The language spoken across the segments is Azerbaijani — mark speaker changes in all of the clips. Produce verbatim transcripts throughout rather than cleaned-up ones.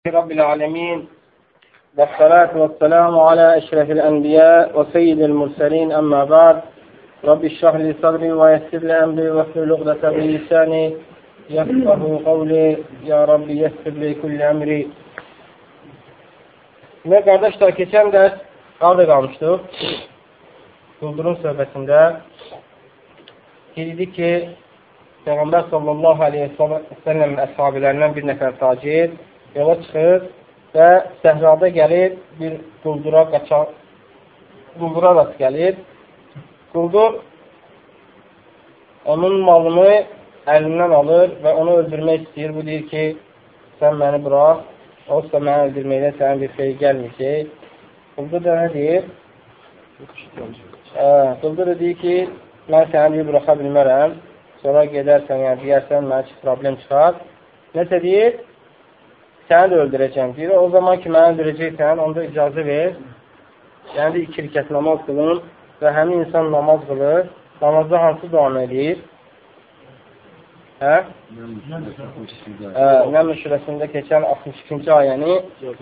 Speaker 1: رب العالمين والصلاة والسلام على أشرف الأنبياء وسيد المرسلين أما بعد رب اشرح لي صدري ويسر لي أمري واحلل عقدة من لساني يفقهوا قولي ya Rabbi yessir li kulli əmri. Və qardaşlar, keçən dərs qaldı qalmışdıq. Quldurun söhbətində dedik ki, Peyğəmbər sallallahu aleyhi və səlləm əshabilərindən bir nəfər tacir yola çıxır və səhrada gəlir, bir quldura qaçan, quldura rast gəlir. Quldur onun malını əlindən alır və onu öldürmək istəyir. Bu deyir ki, sən məni bırax, olsa məni öldürməkdə sənin bir şey gəlməyəcək. Quldur da nə deyir? Quldur da deyir ki, mən səni deyir, bıraxa bilmərəm. Sonra gedərsən, yəni deyərsən, mənə ki, problem çıxar. Nəsə deyir? Səni də öldürəcəm deyir. O zaman ki, məni öldürəcəksən, onda icazə ver. Yəni də iki rükət namaz qılın və həmin insan namaz qılır. Namazda hansı duanı edir? Hə? Nəml surəsində keçən altmış ikinci ayəni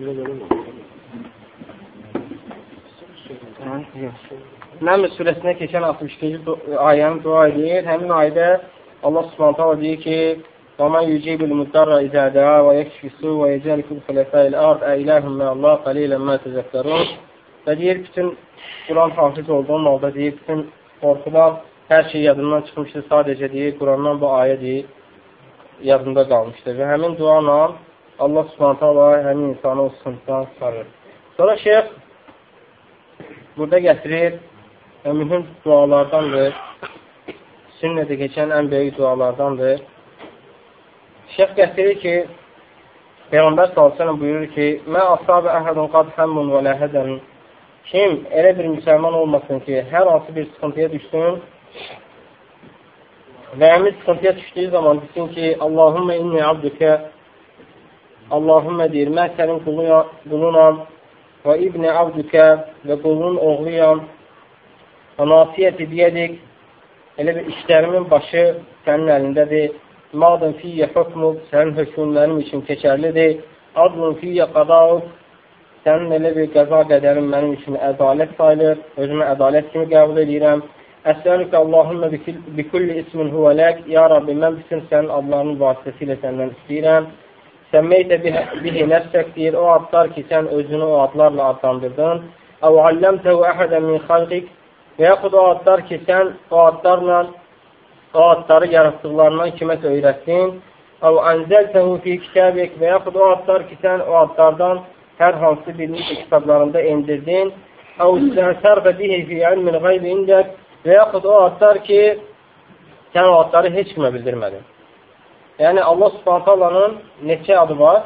Speaker 1: Nəml surəsində keçən altmış ikinci ayəni dua edir. Həmin ayda Allah subhanahu taala deyir ki وَمَنْ يُجِيبُ الْمُدَّرَّ إِذَا دَعَا وَيَكْشِفِ السُّوءَ وَيَجْعَلُكُمْ خُلَفَاءَ الْأَرْضِ أَإِلَٰهٌ مَّعَ اللَّهِ قَلِيلًا مَا تَذَكَّرُونَ Və deyir, bütün Quran hafiz olduğum halda deyir, bütün qorxular, hər şey yadından çıxmışdır, sadəcə deyir, Qurandan bu ayə deyir, yadında qalmışdır. Və həmin duanla Allah subhanahu taala həmin insanı o sıxıntıdan çıxarır. Sonra şeyx burada gətirir və mühüm dualardandır. Sünnədə keçən ən böyük dualardandır. Şeyx gətirir ki, Peyğəmbər sallallahu əleyhi və səlləm buyurur ki, "Mə asabə əhədun qad hammun və la hadan." Kim elə bir müsəlman olmasın ki, hər hansı bir sıxıntıya düşsün və həmin sıxıntıya düşdüyü zaman desin ki, "Allahumma inni abduka." Allahumma deyir, mən sənin qulunam və ibni abduka və qulunun oğluyam. Və nasiyyəti biyedik. Elə bir işlərimin başı sənin əlindədir. Madın fiyyə hükmü, sənin hökmün mənim üçün keçərlidir. Adlun fiyyə qadav, sənin elə bir qəza qədərin mənim üçün ədalət sayılır. Özümü ədalət kimi qəbul edirəm. Əsəlükə Allahümmə bikulli ismin huvələk. Ya Rabbi, mən bütün sənin adlarının vasitəsilə səndən istəyirəm. Səmmeydə bihi nəfsək deyir, o adlar ki, sən özünü o adlarla adlandırdın. Əv alləmtəhu əhədən min xalqik və yaxud o adlar ki, sən o adlarla o adları yaratdıqlarından kiməsə öyrətdin. Əv ənzəltəhu fi kitabik və yaxud o adlar ki, sən o adlardan hər hansı birini kitablarında endirdin. Əv istəsərqə bihi fi ilmin qaybi indək və yaxud o adlar ki, sən o adları heç kimə bildirmədin. Yəni, Allah subhanahu taalanın neçə adı var?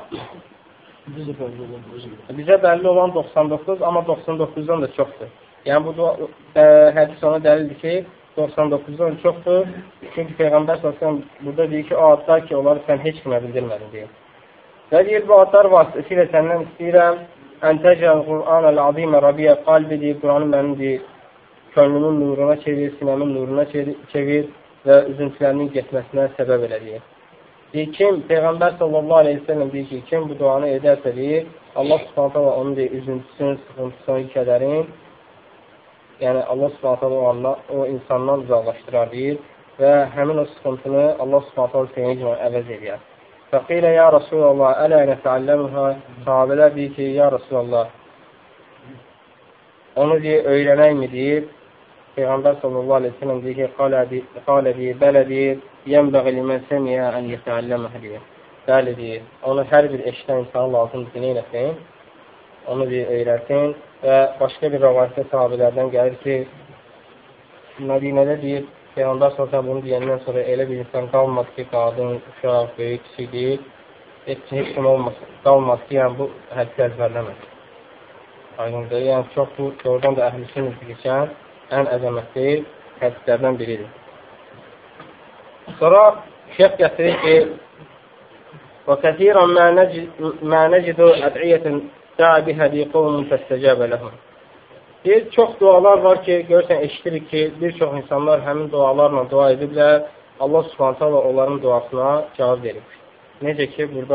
Speaker 1: Bizə bəlli olan doxsan doqquz, amma doxsan doqquzdan da çoxdur. Yəni, bu e, hədis ona dəlildir ki, doxsan doqquzdan çoxdur. Çünki Peyğəmbər sallallahu burada deyir ki, o adlar ki, onları sən heç kimə bildirmədin deyir. Və deyir, bu adlar vasitəsilə səndən istəyirəm. Əntəcəl Qur'an-əl-Azimə Rabiyyə qalbi deyir, Quranı mənim deyir, könlümün nuruna çevir, sinəmin nuruna çevir və üzüntülərinin getməsinə səbəb elə deyir. Deyir, kim, Peyğəmbər sallallahu aleyhi ve sellem deyir ki, kim bu duanı edərsə deyir, Allah subhanahu onun deyir, üzüntüsünün, sıxıntısının, kədərin, yəni Allah subhanahu o insandan uzaqlaşdırar deyir və həmin o sıxıntını Allah subhanahu seyini kimi əvəz edir. Fəqilə, ya Rasulallah, ələ nəfəalləmhə, sahabələr deyir ki, ya Rasulallah, onu deyir, öyrənəkmi deyir, Peyğəmbər sallallahu aleyhi ve sellem deyir ki, qalə deyir, bələ deyir, yənbəği limən səmiyə ən yətəalləmə deyir. Bəli deyir, onu hər bir eşdən insanı lazımdır, neynəsin, onu deyir, öyrətin və başqa bir rəvayətdə sahabələrdən gəlir ki, Mədinədə deyir, Peyğəmbər sallallahu aleyhi ve sellem bunu deyəndən sonra elə bir insan qalmadı ki, qadın, uşaq, böyük, kişi deyir, heç kim qalmadı ki, yəni bu hədisi əzbərləməz. Aydındır, yəni çox bu, doğrudan da əhl-i keçən ən əzəmətli hədislərdən biridir. Sonra şeyx gətirir ki, وَكَثِيرًا مَا نَجِدُ أَدْعِيَةً دَعَ بِهَا لِقَوْمٍ فَاسْتَجَابَ لَهُمْ Deyir, çox dualar var ki, görürsən, eşitirik ki, bir çox insanlar həmin dualarla dua ediblər. Allah subhanahu taala onların duasına cavab verib. Necə ki, burada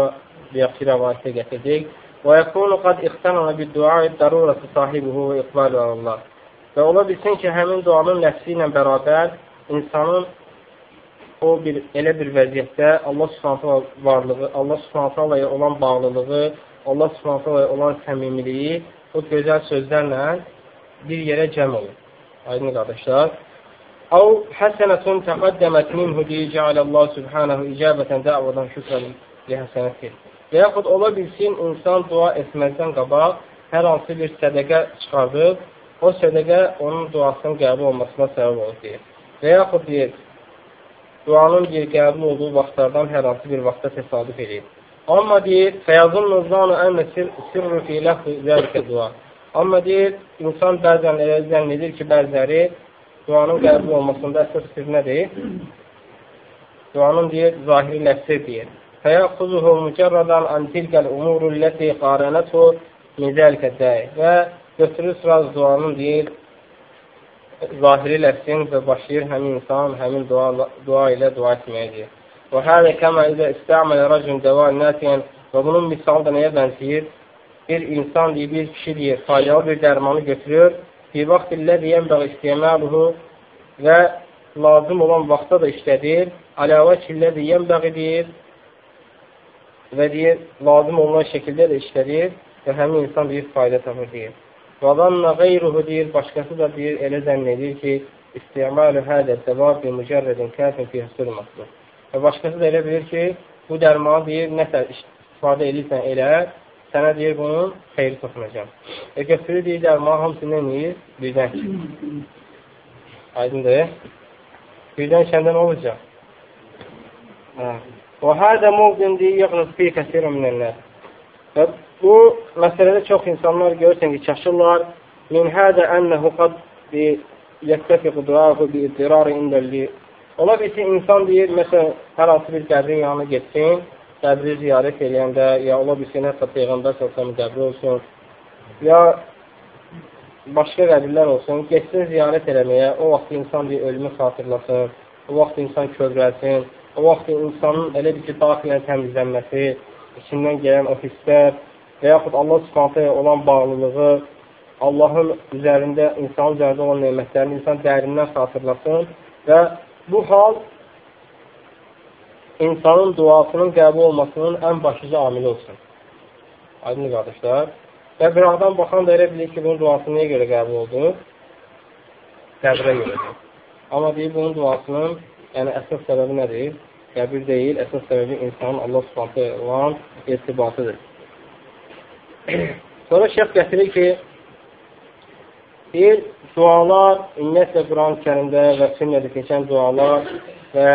Speaker 1: yaxşı rəvayətdə gətirdik. Və yəkunu qad ixtanana bid-du'a daruratu sahibihi və iqbalu Allah. Və ola bilsin ki, həmin duanın nəfsi ilə bərabər insanın o bir elə bir vəziyyətdə Allah Subhanahu varlığı, Allah Subhanahu olan bağlılığı, Allah Subhanahu olan səmimiliyi o gözəl sözlərlə bir yerə cəm olur. Aydın qardaşlar. Əv həsənətun təqəddəmət minhu deyəcələ Subhanahu icabətən dəvadan şükrən lihəsənətir. Və yaxud ola bilsin, insan dua etməzdən qabaq hər hansı bir sədəqə çıxardıb, o sədəqə onun duasının qəbul olmasına səbəb olur deyir. Və yaxud deyir, duanın bir qəbul olduğu vaxtlardan hər hansı bir vaxtda təsadüf edir. Amma deyir, fəyazın nuzlanı ənə sirru fi ləxvi zəlikə dua. Amma deyir, insan bəzən elə zənn edir ki, bəzələri duanın qəbul olmasında əsas sir nədir? Duanın deyir, zahiri ləfsi deyir. Fəyəxuzuhu mücərradan antilkəl umuru ləti qarənəthu mizəlikə dəy. Və götürür sıraz duanın deyir, zahiri ləfsin və başlayır həmin insan, həmin dua, dua ilə dua etməyə deyir. Və hələ kəmə ilə istəmələ rəcün dəva nəsiyyən və bunun misalı da nəyə bənziyir? Bir insan deyir, bir kişi deyir, faydalı bir dərmanı götürür. Bir vaxt illədir, yənbəq istəyəməluhu və lazım olan vaxtda da işlədir. Əlavə killədir, yənbəq edir və deyir, lazım olan şəkildə də işlədir və həmin insan deyir, fayda tapır deyir. Və zanna qeyruhu deyir, başqası da deyir, elə zənn edir ki, istəyəməlu hədə dəvab bir mücərrədin kəfin fi hüsülməsi. Və başqası da elə bilir ki, bu dərmanı deyir, nəsə istifadə edirsən elə, sənə deyir, bunun xeyri toxunacaq. Və götürür deyir, dərmanı hamısı nə deyir? Birdən ki. Aydındır. Birdən kəndə nə olacaq? Və hədə muqdin deyir, yəqnız fi kəsirə minənlər. Və bu məsələdə çox insanlar görürsən ki, çaşırlar. Min hədə ənəhu qad yəttəfiq duahu bi iddirarı indəlli. Ola bilsin, insan deyir, məsələn, hər hansı bir qəbrin yanına getsin, qəbri ziyarət eləyəndə, ya ola bilsin, hətta Peyğəmbər sallallahu qəbri olsun, ya başqa qəbirlər olsun, getsin ziyarət eləməyə, o vaxt insan deyir, ölümü xatırlasın, o vaxt insan kövrəlsin, o vaxt insanın elə bir ki, daxilən təmizlənməsi, içindən gələn o hisslər və yaxud Allah Subhanahu olan bağlılığı, Allahın üzərində, insanın üzərində olan nemətlərini insan dərindən xatırlasın və bu hal insanın duasının qəbul olmasının ən başlıca amili olsun. Aydın qardaşlar. Və bir adam baxan da elə bilir ki, bunun duası nəyə görə qəbul oldu? Qəbrə görədir. Amma deyir, bunun duasının yəni əsas səbəbi nədir? Qəbir deyil, əsas səbəbi insanın Allah Subhanahu olan irtibatıdır. Sonra şeyh gətirir ki, deyir, dualar, ümumiyyətlə Quran-ı Kərimdə və sünnədə keçən dualar və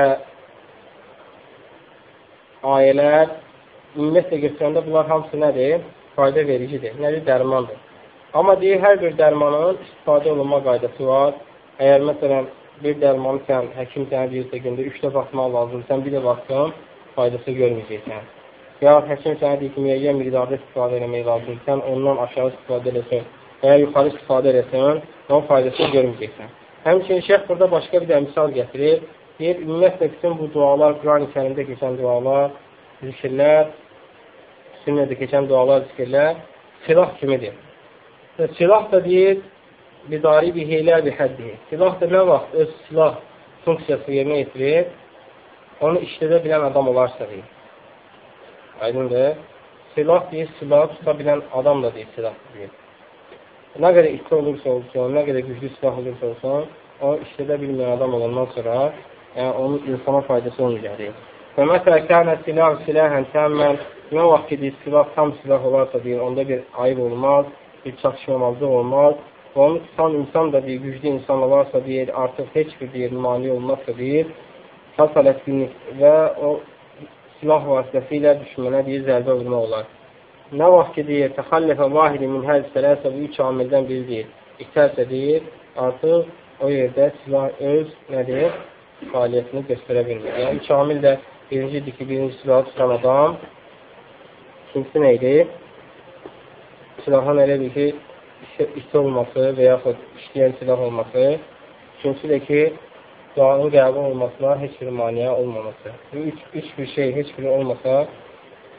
Speaker 1: ayələr, ümumiyyətlə götürəndə bunlar hamısı nədir? Fayda vericidir, nədir? Dərmandır. Amma deyir, hər bir dərmanın istifadə olunma qaydası var. Əgər məsələn, bir dərmanı sən, həkim sənə deyirsə, gündə üç dəfə atmaq lazım, sən bir də baxsın, faydasını görməyəcəksən. Ya həkim sənə deyir ki, müəyyən miqdarda istifadə eləmək lazım, sən ondan aşağı istifadə eləsən, əgər yuxarı istifadə eləsən, onun faydasını görməyəcəksən. Həmçinin şeyh burada başqa bir də misal gətirir. Deyir, ümumiyyətlə bütün bu dualar, Quran-ı Kərimdə keçən dualar, zikirlər, sünnədə keçən dualar, zikirlər, silah kimidir. Və silah da deyir, bidari bir heylə bir həddiyi. Silah da nə vaxt öz silah funksiyası yerinə yetirir, onu işlədə bilən adam olarsa deyir. Aydındır. Silah deyir, silah tuta bilən adam da deyir, silah deyir. Nə qədər itti olursa olsun, nə qədər güclü silah olursa olsun, o işlədə bilməyən adam olandan sonra yəni onun insana faydası olmayacaq deyir. Və məsələ kənə silah silahən təmmən, nə vaxt ki deyir, silah tam silah olarsa deyir, onda bir ayıb olmaz, bir çatışmamazlıq olmaz. Və onu tutan insan da deyir, güclü insan olarsa deyir, artıq heç bir deyir, mani olmazsa deyir, təsalətkinlik və o silah vasitəsilə düşmənə deyir, zərbə vurmaq olar. Nə vaxt ki deyir, təxallifə vahidi min həz sələsə bu üç amildən biri deyir, itərsə deyir, artıq o yerdə silah öz nədir? Fəaliyyətini göstərə bilmir. Yəni üç amil də birincidir ki, birinci silahı tutan adam, ikincisi neydi? Silahın elə bir ki, işi olması və yaxud işləyən silah olması, üçüncüsü də ki, duanın qəbul olmasına heç bir maniyə olmaması. Bu üç, üç bir şey, heç biri olmasa,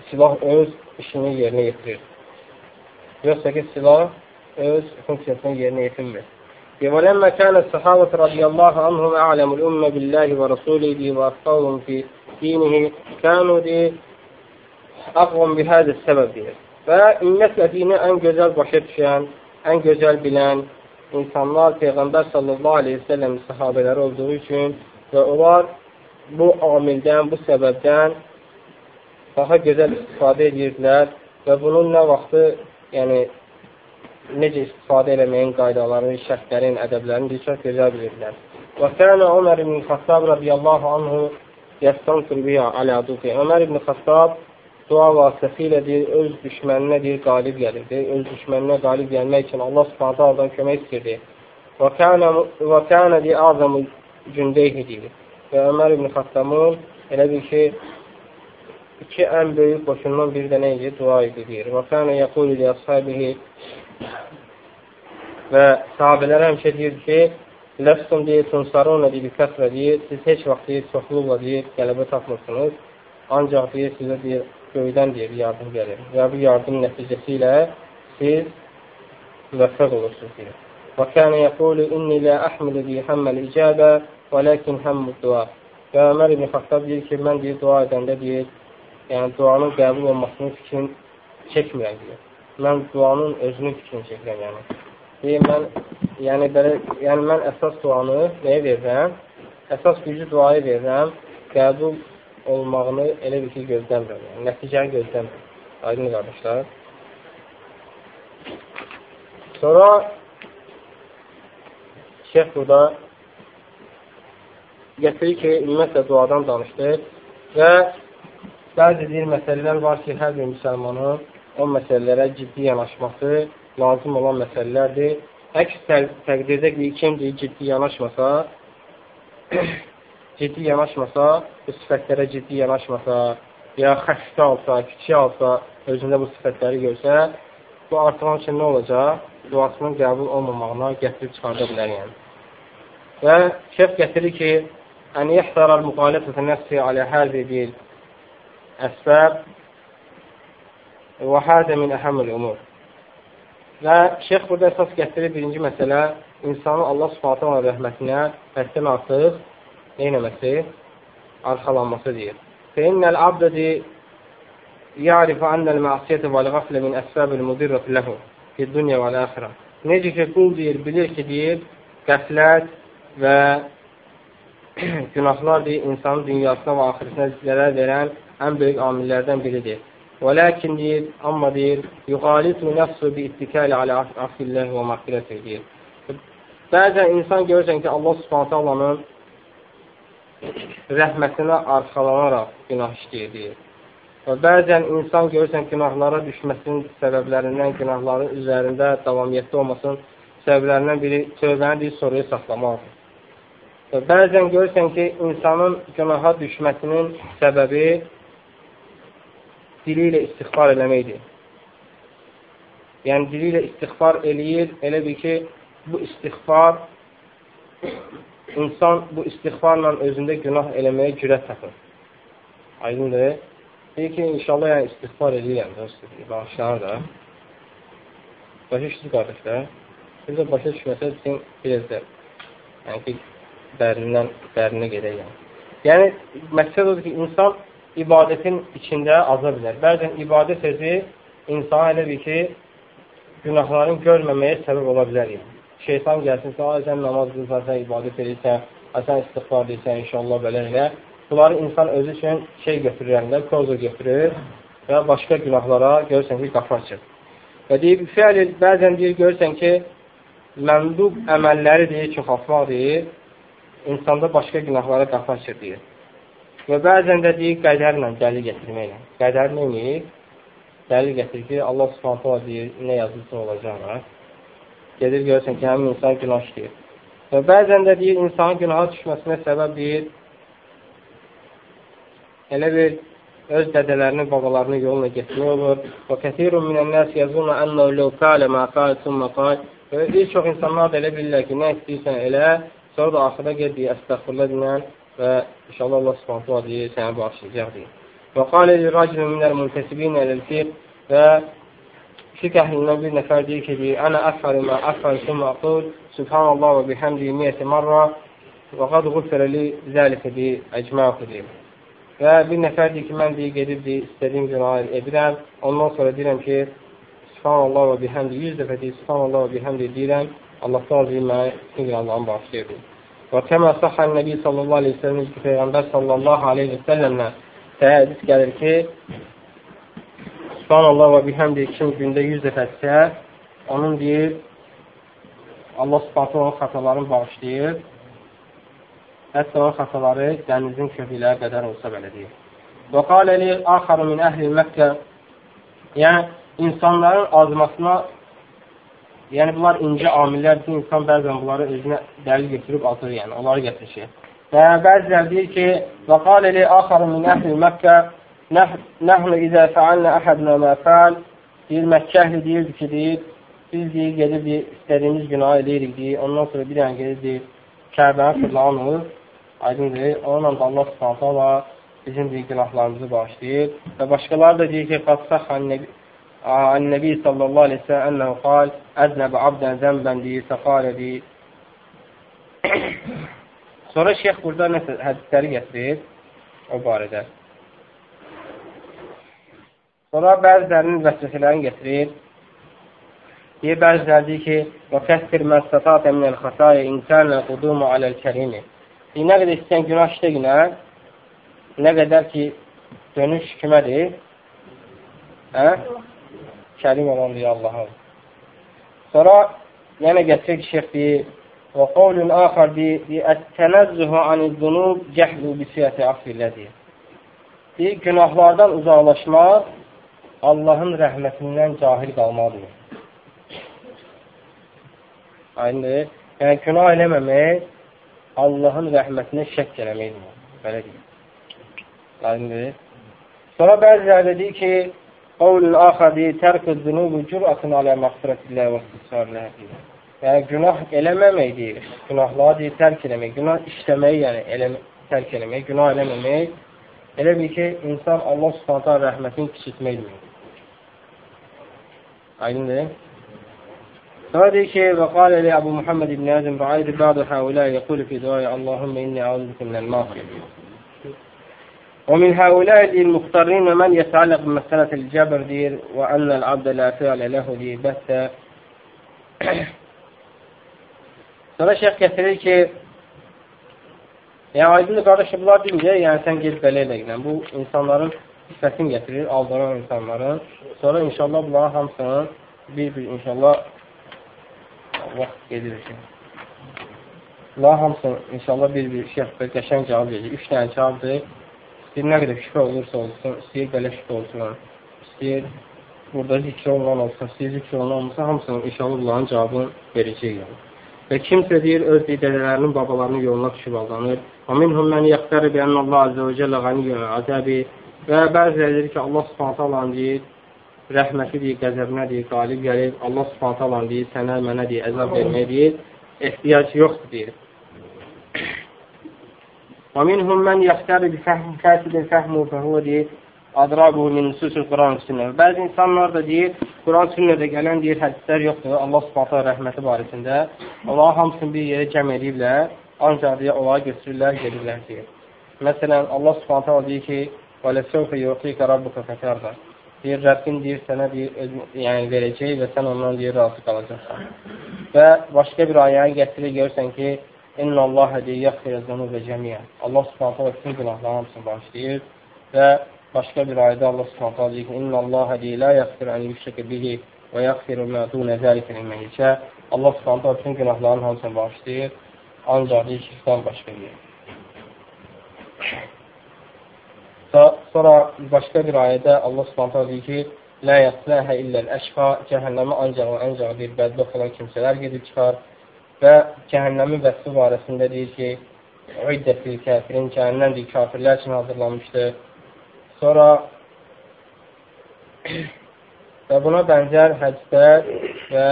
Speaker 1: silah öz işini yerinə yetirir. Yoxsa ki, silah öz funksiyasını yerinə yetirmir. وَلَمَّا كَانَ الصَّحَابَةُ رَضِيَ اللَّهُ عَنْهُمْ أَعْلَمُ الْأُمَّةِ بِاللَّهِ وَرَسُولِهِ وَأَفْقَهُهُمْ فِي دِينِهِ كَانُوا أَقْوَمْ بِهَذَا السَّبَبِ deyir. Və ümumiyyətlə dini ən gözəl başa düşən, ən gözəl bilən insanlar Peyğəmbər sallallahu aleyhi ve sellem sahabələri olduğu üçün və onlar bu amildən, bu səbəbdən daha gözəl istifadə edirdilər və bunun nə vaxtı, yəni necə istifadə eləməyin qaydalarını, şərtlərin, ədəblərini çox gözəl bilirdilər. Və kənə Ömər ibn Xattab radiyallahu anhu yəstantur biyə alə aduqi. Ömər ibn Xattab dua vasitəsilə deyir, öz düşməninə deyir, qalib gəlirdi. Öz düşməninə qalib gəlmək üçün Allah subhanət haladan kömək istirdi. Və kənə deyir, azamı gündeyhi deyir. Və Ömər ibn Xattabın elə bir ki, iki ən böyük qoşundan bir də nə idi? Dua idi deyir. Və kənə yəqulu li əshabihi və sahabələr həmişə deyir ki, ləfsum deyir, tunsaruna deyir, kəsrə deyir, siz heç vaxt deyir, çoxluqla deyir, qələbə tapmırsınız. Ancaq deyir, sizə deyir, göydən deyir, yardım gəlir. Və bu yardım nəticəsi ilə siz müvəffəq olursunuz deyir. Və kənə yəqulu inni lə əhmilə deyir, həmməl icəbə və ləkin həmmü dua. Və Ömər ibn Xattab deyir ki, mən deyir, dua edəndə deyir, yəni duanın qəbul olmasının fikrini çəkmirəm deyir. Mən duanın özünün fikrini çəkirəm yəni. Deyir, mən, yəni, belə, yəni mən əsas duanı nəyə verirəm? Əsas gücü duaya verirəm, qəbul olmağını elə bir şey gözləmirəm, yəni, nəticəni gözləmirəm. Aydın qardaşlar. Sonra şeyh burada gətirir ki, ümumiyyətlə duadan danışdır və bəzi deyir məsələlər var ki, hər bir müsəlmanın o məsələlərə ciddi yanaşması lazım olan məsələlərdir. Əks təqdirdə ki, kim deyir, ciddi yanaşmasa, ciddi yanaşmasa, bu sifətlərə ciddi yanaşmasa, ya xəfifə alsa, kiçik alsa, özündə bu sifətləri görsə, bu artıq onun üçün nə olacaq? Duasının qəbul olmamağına gətirib çıxarda bilər yəni. Və şeyh gətirir ki, ən yəxtəral müqalifətə nəfsi alə həzi bil əsbəb və hədə min əhəmmül umur. Və şeyh burada əsas gətirir birinci məsələ, insanın Allah subhanətə və rəhmətinə həddən artıq neynəməsi? Arxalanması deyir. Fəinnəl abdədi ya'rifə annəl məsiyyətə və l-qəflə min əsbəbil mudirrət ləhu fi dünya və l-əxirə. Necə ki, qul deyir, bilir ki, deyir, qəflət və günahlar deyir, insanın dünyasına və axiretine zərər verən ən böyük amillərdən biridir. Və lakin deyir, amma deyir, yuqalitu nəfsu bi ittikali alə afilləh və məqfirətə deyir. Bəzən insan görürsən ki, Allah subhanətə Allah'ın rəhmətinə arxalanaraq günah işləyir deyir. Və bəzən insan görürsən günahlara düşməsinin səbəblərindən, günahların üzərində davamiyyətli olmasının səbəblərindən biri tövbəni deyir, soruyu saxlamaqdır. Və bəzən görürsən ki, insanın günaha düşməsinin səbəbi dili ilə istiğfar eləməkdir. Yəni, dili ilə istiğfar eləyir, elə bir ki, bu istiğfar, insan bu istiğfarla özündə günah eləməyə cürət tapır. Aydındır. Deyir ki, inşallah yəni istiğfar eləyirəm, bağışlanır da. Başa düşdük qardaşlar. Biz də başa düşməsə, bizim biraz da, yəni ki, dərindən, dərinə gedək yəni. Yəni, məqsəd odur ki, insan ibadətin içində aza bilər. Bəzən ibadət sözü insana elə bir ki, günahların görməməyə səbəb ola bilər yəni. Şeytan gəlsin, sən namaz qılsan, sən ibadət edirsən, sən istiğfar edirsən, inşallah belə elə. Bunları insan özü üçün şey götürürəndə, koza götürür və başqa günahlara görürsən ki, qapı açır. Və deyib, fəalil, bəzən deyir, görürsən ki, məndub əməlləri deyir, çoxaltmaq deyir, insanda başqa günahlara qapı açır deyir. Və bəzən də deyir, qədərlə dəlil gətirməklə. Qədər neyir? Dəlil gətirir ki, Allah subhanətə deyir, nə yazılsın olacaqlar. Gedir, görürsən ki, həmin insan günah işləyir. Və bəzən də deyir, insanın günaha düşməsinə səbəb deyir, elə bir öz dədələrinin, babalarının yoluna getmək olur. Və kətirun minən nəs yazılma ənəu ləu fəalə mə fəal sümmə qal. Və bir çox insanlar da elə bilirlər ki, nə istəyirsən elə, sonra da axıra gedirik, əstəxfurla dinən və inşallah Allah subhanətə deyir, sənə bağışlayacaq deyir. Və qalə li racilun minəl muntəsibin ələl-fiq və fiqh əhlindən bir nəfər deyir ki, ənə əfəri mə əfəri sümmə aqul Subhanallah və bihəmdi miyyəti marra və qad qufərə li zəlikə deyir, əcməqı deyir. Və bir nəfər deyir ki, mən deyir, gedib deyir, istədiyim günahı edirəm, ondan sonra deyirəm ki, Subhanallah və bihəmdi yüz dəfə deyir, Subhanallah və bihəmdi deyirəm, Allah da deyir, mənə bütün günahlarını bağışlayır. Və kəmə səhən Nəbi sallallahu aleyhi ve sellem ki, Peyğəmbər sallallahu aleyhi ve sellemlə hədis gəlir ki, Subhanallah və bihəmdi kim gündə yüz dəfə etsə, onun deyir, Allah subhanətlə onun xatalarını bağışlayır. Hətta o xataları dənizin köpükləri qədər olsa belə deyir. Və qalə li axarı min əhli Məkkə, yəni insanların azmasına, yəni bunlar incə amillər ki, insan bəzən bunları özünə dəlil getirib atır, yəni onları gətirir. Və bəzilər deyir ki, və qalə li axarı min əhli Məkkə, nəhnu izə fəalnə əhədnə mə fəal, deyir, Məkkə əhli deyirdi ki, deyir, biz deyir, gedib deyir, istədiyimiz günah edirik deyir, ondan sonra bir dənə gedib deyir, Kəbəni fırlanır, aydındır, onunla da Allah subhanətə bizim deyir, günahlarımızı bağışlayır. Və başqaları da deyir ki, qatsaq Ən-Nəbi sallallahu aleyhi ve sellem ənəhu qal, əznəbə abdən zəmbən deyir, səqalə deyir. Sonra şeyx burada nəsə hədisləri gətirir o barədə. Sonra bəzilərinin vəsvəsələrini gətirir. Deyir, bəziləri deyir ki, وَكَسِّرْ مَنْ سَتَاتَ مِنَ الْخَسَايَ اِنْكَانَ الْقُدُومُ عَلَى الْكَرِيمِ Deyir, nə qədər istəyən günah işdə günə, nə qədər ki, dönüş kimədir? Hə? Kərim olan deyir Allah'a. Sonra, yenə gətirir ki, şeyx deyir, وَقَوْلٌ آخر deyir, اَتْتَنَزُّهُ عَنِ الذُّنُوبِ جَحْلُ بِسِيَةِ عَفِّلَّهِ deyir. Deyir, günahlardan uzaqlaşmaq Allahın rəhmətindən cahil qalmalıdır. Aynıdır. Yəni, günah eləməmək Allahın rəhmətinə şək eləməkdir. Belə deyir. Aynıdır. Sonra bəziləri deyir ki, qavlun axar deyir, tərk-ı zünubu cürətun alə məxfirətillə və istisarləh deyir. Yəni, günah eləməmək deyir. Günahları deyir, tərk eləmək. Günah işləmək, yəni eləmə, tərk eləmək. Günah eləməmək. Elə bil ki, insan Allah subhanətə rəhmətini kiçiltməkdir. Aydındır. Sonra deyir ki, və qalə li Əbu Muhammed ibn Əzim rəaydi bədu həulə yəqulu fi duaya Allahümmə inni əuzükü minəl mağfir. Və min həulə il-muxtarrin və mən yətəalləq məsələtəl cəbr deyir və ənəl abdə lə fi'lə ləhu deyir bəttə. Sonra şeyh gətirir ki, yəni aydındır qardaşı, bunlar deməyəcək, yəni sən gel belə elə. Bu insanların sifətini gətirir, aldanan insanların. Sonra inşallah bunların hamısını bir-bir inşallah vaxt gedir ki. Bunların hamısını inşallah bir-bir şeyh qəşəng cavab verir. Üç dənə cavabdır. İstəyir nə qədər şübhə olursa olsun, istəyir belə şübhə olsun, istəyir burada zikr olan olsun, istəyir zikr olan olmasa hamısını inşallah bunların cavabını verəcək. Yəni. Və kimsə deyir, öz dedələrinin, babalarının yoluna düşüb aldanır. وَمِنْهُمْ مَنْ يَقْتَرِ بِأَنَّ اللّٰهَ عَزَّ وَجَلَّ غَنِيٌّ عَنِ الْعَذَابِ Və bəziləri deyir ki, Allah subhanətə alan deyir, rəhməti deyir, qəzəbinə deyir, qalib gəlir. Allah subhanətə alan deyir, sənə, mənə deyir, əzab verməyə deyir, ehtiyac yoxdur deyir. وَمِنْهُمْ مَنْ يَقْتَرِ بِفَهْمِ كَاسِدٍ فَهْمُ فَهُوَ deyir, adrabuhu min nususul Quran sünnə. Bəzi insanlar da deyir, Quran sünnədə gələn deyir, hədislər yoxdur, Allah subhanətə rəhməti barəsində. Onları hamısını bir yerə cəm ediblər, ancaq deyir, onları götürürlər, gedirlər deyir. Məsələn, Allah subhanətə deyir ki, وَلَسَوْفَ يُعْطِيكَ رَبُّكَ فَتَرْضَ deyir, Rəbbin deyir, sənə deyir, öz, yəni verəcək və sən ondan deyir, razı qalacaqsan. Və başqa bir ayəni gətirir, görürsən ki, İnna Allah deyir, yəxfirə zənubə cəmiyə. Allah subhanətə bütün günahların hamısını bağışlayır və başqa bir ayədə Allah subhanətə deyir ki, İnna Allah deyir, lə yəxfirə ən yüşrəkə bihi və yəxfirə mədunə zəlikə ilməyicə. Allah subhanətə bütün günahların hamısını bağışlayır, ancaq deyir, şirkdən başqa deyir. Sonra başqa bir ayədə Allah subhanətə deyir ki, Lə yəsləhə illəl əşqa, cəhənnəmə ancaq və ancaq bir bədbəx olan kimsələr gedib çıxar və cəhənnəmin vəsfi barəsində deyir ki, Üiddətil kəfirin, cəhənnəm deyir, kafirlər üçün hazırlanmışdır. Sonra və buna bənzər hədislər və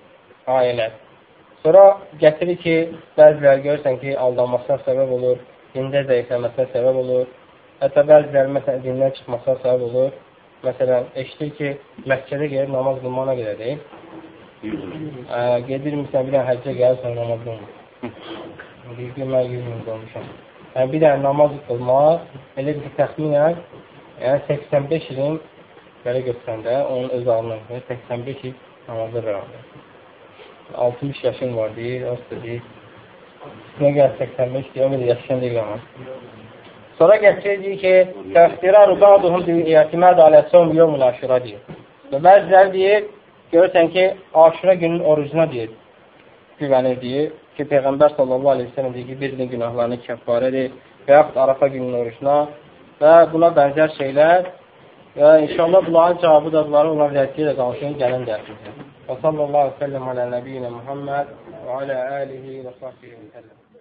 Speaker 1: ayələr. Sonra gətirir ki, bəziləri görürsən ki, aldanmasına səbəb olur. dində zəifləməsinə səbəb olur. Hətta bəziləri məsələn dindən çıxmasına səbəb olur. Məsələn, eşitir ki, Məkkədə gəlib namaz qılmana görə deyil. Gedir, məsələn, bir dənə həccə gəlir, sonra namaz qılmır. Deyir ki, mən yüz min qılmışam. Yəni, bir dənə namaz qılmaq, elə bir təxminən, yəni səksən beş ilin belə götürəndə, onun öz ağırlığında səksən beş il namazı rəğəndə. altmış yaşın var, deyir, o deyir. Üstünə gəl səksən beş deyir, o qədər yaşayan deyil ama. Sonra gətirir ki, təxtiraru ba'duhum bil-i'timad alə sawm yawmul aşura deyir. Və bəziləri deyir, görürsən ki, Aşura günün orucuna deyir, güvənir deyir ki, Peyğəmbər sallallahu aleyhi ve sellem deyir ki, birinin günahlarını kəffarədir və yaxud Arafa günün orucuna və buna bənzər şeylər və inşallah bunların cavabı da bunların olan rəddiyə də qalsın gələn dərsimizə. Və sallallahu aleyhi ve sellem alə nəbiyyinə Muhammed və alə alihi və sahbihi və səlləm.